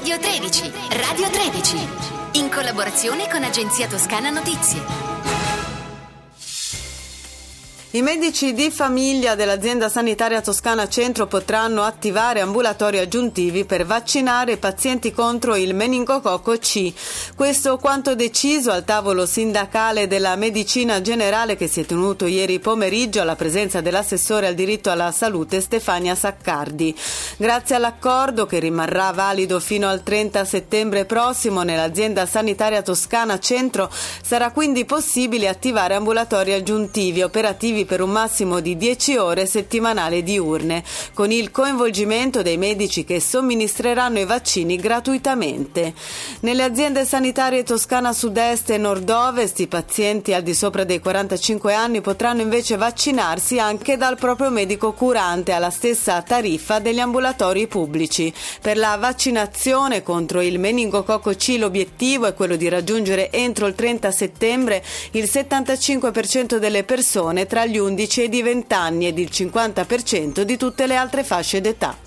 Radio 13, Radio 13, in collaborazione con Agenzia Toscana Notizie. I medici di famiglia dell'azienda sanitaria Toscana Centro potranno attivare ambulatori aggiuntivi per vaccinare i pazienti contro il meningococco C. Questo quanto deciso al tavolo sindacale della medicina generale che si è tenuto ieri pomeriggio alla presenza dell'assessore al diritto alla salute Stefania Saccardi. Grazie all'accordo, che rimarrà valido fino al 30 settembre prossimo, nell'azienda sanitaria Toscana Centro sarà quindi possibile attivare ambulatori aggiuntivi operativi per un massimo di 10 ore settimanali diurne, con il coinvolgimento dei medici che somministreranno i vaccini gratuitamente. Nelle aziende sanitarie Toscana Sud-Est e Nord-Ovest i pazienti al di sopra dei 45 anni potranno invece vaccinarsi anche dal proprio medico curante alla stessa tariffa degli ambulatori pubblici. Per la vaccinazione contro il meningococco C l'obiettivo è quello di raggiungere entro il 30 settembre il 75% delle persone tra gli 11 e i 20 anni ed il 50% di tutte le altre fasce d'età.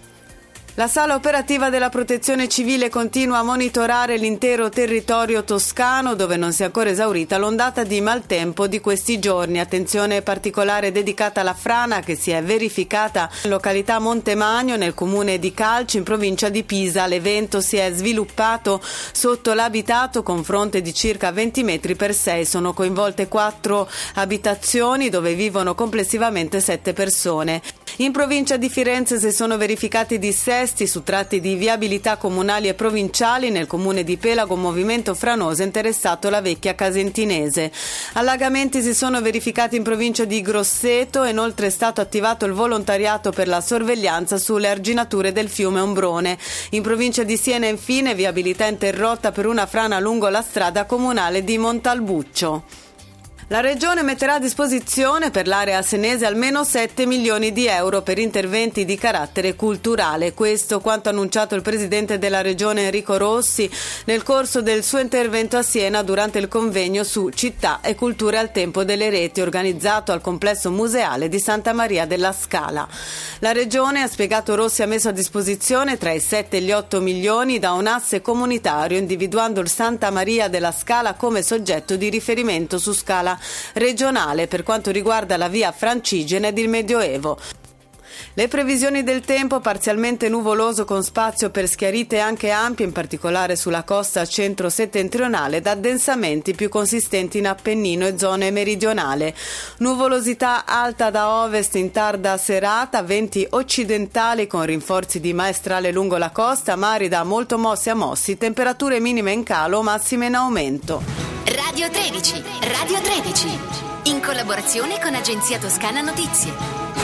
La sala operativa della Protezione Civile continua a monitorare l'intero territorio toscano, dove non si è ancora esaurita l'ondata di maltempo di questi giorni. Attenzione particolare dedicata alla frana che si è verificata in località Montemagno, nel comune di Calci, in provincia di Pisa. L'evento si è sviluppato sotto l'abitato con fronte di circa 20 metri per 6. Sono coinvolte 4 abitazioni dove vivono complessivamente 7 persone. In provincia di Firenze si sono verificati dissesti su tratti di viabilità comunali e provinciali. Nel comune di Pelago un movimento franoso ha interessato la vecchia Casentinese. Allagamenti si sono verificati in provincia di Grosseto, e inoltre è stato attivato il volontariato per la sorveglianza sulle arginature del fiume Ombrone. In provincia di Siena infine viabilità interrotta per una frana lungo la strada comunale di Montalbuccio. La Regione metterà a disposizione per l'area senese almeno 7 milioni di euro per interventi di carattere culturale. Questo quanto annunciato il presidente della Regione Enrico Rossi nel corso del suo intervento a Siena durante il convegno su città e culture al tempo delle reti organizzato al complesso museale di Santa Maria della Scala. La Regione, ha spiegato Rossi, ha messo a disposizione tra i 7 e gli 8 milioni da un asse comunitario, individuando il Santa Maria della Scala come soggetto di riferimento su scala regionale per quanto riguarda la via Francigena ed il Medioevo. Le previsioni del tempo: parzialmente nuvoloso con spazio per schiarite anche ampie, in particolare sulla costa centro-settentrionale, ed addensamenti più consistenti in Appennino e zone meridionale. Nuvolosità alta da ovest in tarda serata, venti occidentali con rinforzi di maestrale lungo la costa, mari da molto mossi a mossi, temperature minime in calo, massime in aumento. Radio 13, Radio 13, in collaborazione con Agenzia Toscana Notizie.